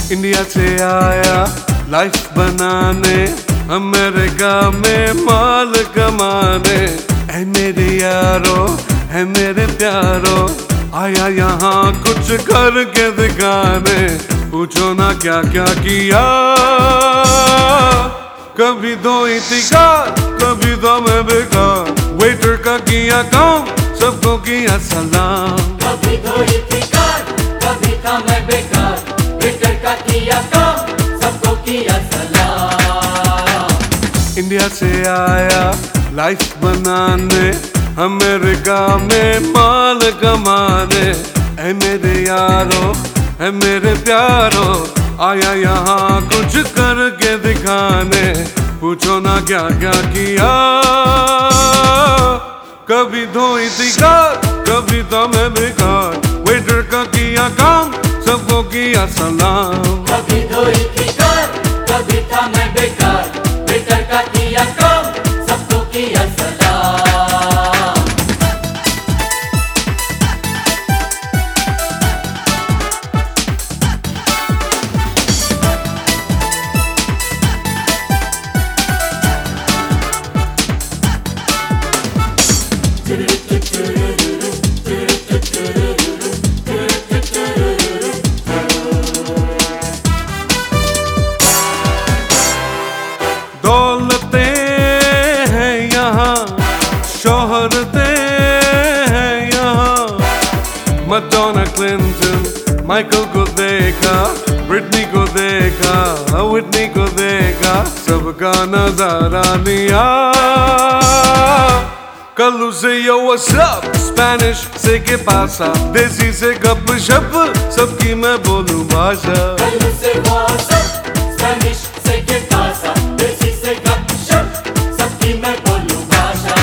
India से आया life बनाने, अमेरिका में माल कमाने। ऐ मेरे यारो, है मेरे प्यारो, आया यहाँ कुछ करके दिखाने। पूछो ना क्या क्या किया, कभी धोई थी कार, कभी तो मैं बेकार। वेटर का किया काम, सबको किया सलाम। कभी धोई थी कार, कभी था मैं बेकार। वेटर का किया काम, सबको किया सलाम। इंडिया से आया लाइफ बनाने, अमेरिका में माल कमाने। ऐ मेरे यारो, है मेरे प्यारो, आया यहाँ कुछ करके दिखाने। पूछो ना क्या क्या किया, कभी धोई थी कार, कभी तो मैं बेकार। वेटर का किया काम, सबको किया सलाम। कभी धोई थी कार, कभी था मैं बेकार। वेटर का किया काम, सबको किया सलाम। दौलतें हैं यहाँ, शोहरतें हैं यहाँ। मैडोना, क्लिंटन, माइकल को देखा, ब्रिटनी को देखा, विटनी को देखा, सबका नजारा लिया। कल्लू से यो व्हाट्स अप, स्पेनिश से के पासा, देसी से गपशप, सबकी मैं बोलूं भाषा। कल्लू से व्हाट्सएप, स्पेनिश से के पासा, देसी से गपशप, सबकी मैं बोलूं भाषा।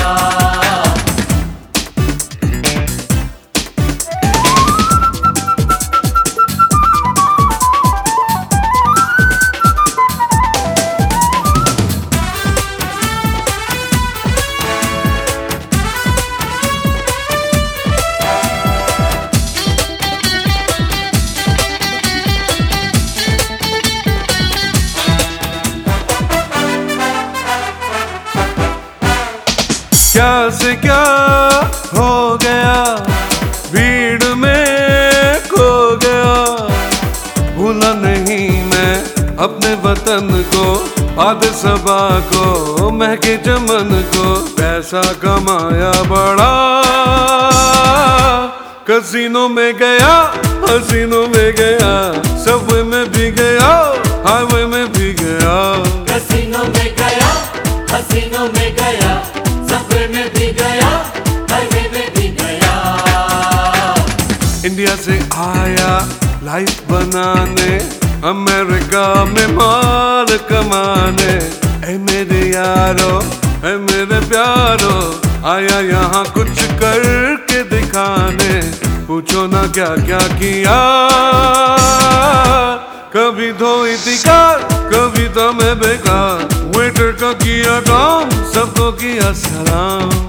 क्या से क्या हो गया, भीड़ में खो गया। भूला नहीं मैं अपने वतन को, आद सबा को, महके चमन को। पैसा कमाया बड़ा, कसीनों में गया, हसीनों में गया, सबवे में भी गया, हाईवे में भी गया। कसीनों में गया, हसीनों में गया, सबवे में भी गया, हाईवे में भी गया। इंडिया से आया लाइफ बनाने, अमेरिका में माल कमाने। ऐ मेरे यारो, है मेरे प्यारो, आया यहाँ कुछ करके दिखाने। पूछो ना क्या क्या किया, कभी धोई थी कार, कभी तो मैं बेकार। वेटर का किया काम, सबको किया सलाम।